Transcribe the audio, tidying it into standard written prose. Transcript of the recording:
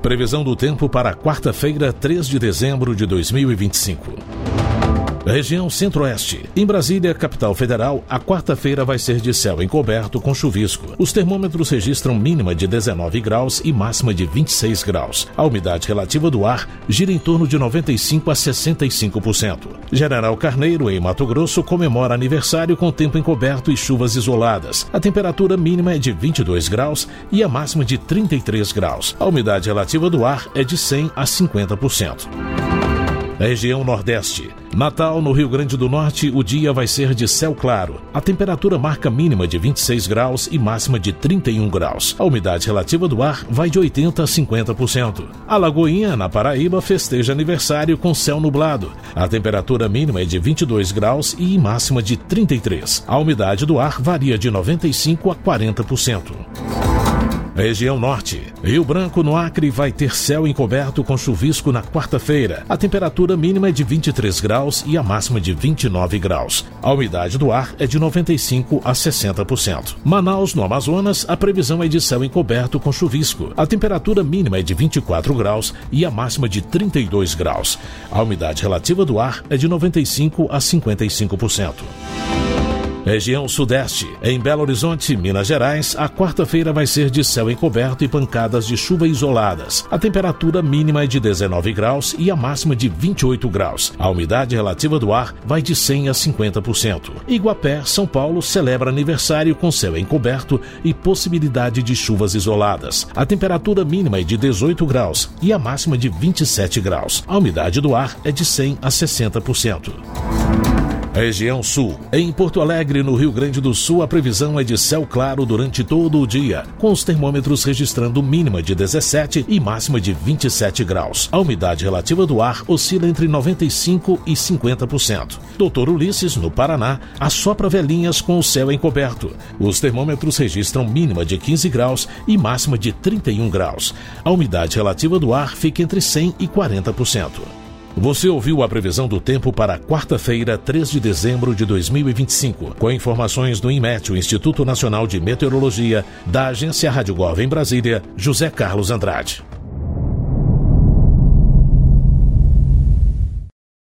Previsão do tempo para quarta-feira, 3 de dezembro de 2025. Região Centro-Oeste. Em Brasília, capital federal, a quarta-feira vai ser de céu encoberto com chuvisco. Os termômetros registram mínima de 19 graus e máxima de 26 graus. A umidade relativa do ar gira em torno de 95% a 65%. General Carneiro, em Mato Grosso, comemora aniversário com tempo encoberto e chuvas isoladas. A temperatura mínima é de 22 graus e a máxima de 33 graus. A umidade relativa do ar é de 100% a 50%. Região Nordeste. Natal, no Rio Grande do Norte, o dia vai ser de céu claro. A temperatura marca mínima de 26 graus e máxima de 31 graus. A umidade relativa do ar vai de 80% a 50%. Alagoinha, na Paraíba, festeja aniversário com céu nublado. A temperatura mínima é de 22 graus e máxima de 33. A umidade do ar varia de 95% a 40%. Região Norte. Rio Branco, no Acre, vai ter céu encoberto com chuvisco na quarta-feira. A temperatura mínima é de 23 graus e a máxima de 29 graus. A umidade do ar é de 95% a 60%. Manaus, no Amazonas, a previsão é de céu encoberto com chuvisco. A temperatura mínima é de 24 graus e a máxima de 32 graus. A umidade relativa do ar é de 95% a 55%. Região Sudeste. Em Belo Horizonte, Minas Gerais, a quarta-feira vai ser de céu encoberto e pancadas de chuva isoladas. A temperatura mínima é de 19 graus e a máxima de 28 graus. A umidade relativa do ar vai de 100% a 50%. Iguapé, São Paulo, celebra aniversário com céu encoberto e possibilidade de chuvas isoladas. A temperatura mínima é de 18 graus e a máxima de 27 graus. A umidade do ar é de 100% a 60%. Região Sul. Em Porto Alegre, no Rio Grande do Sul, a previsão é de céu claro durante todo o dia, com os termômetros registrando mínima de 17 e máxima de 27 graus. A umidade relativa do ar oscila entre 95% e 50%. Doutor Ulisses, no Paraná, assopra velhinhas com o céu encoberto. Os termômetros registram mínima de 15 graus e máxima de 31 graus. A umidade relativa do ar fica entre 100% e 40%. Você ouviu a previsão do tempo para quarta-feira, 3 de dezembro de 2025, com informações do INMET, o Instituto Nacional de Meteorologia, da Agência Rádio Gov em Brasília, José Carlos Andrade.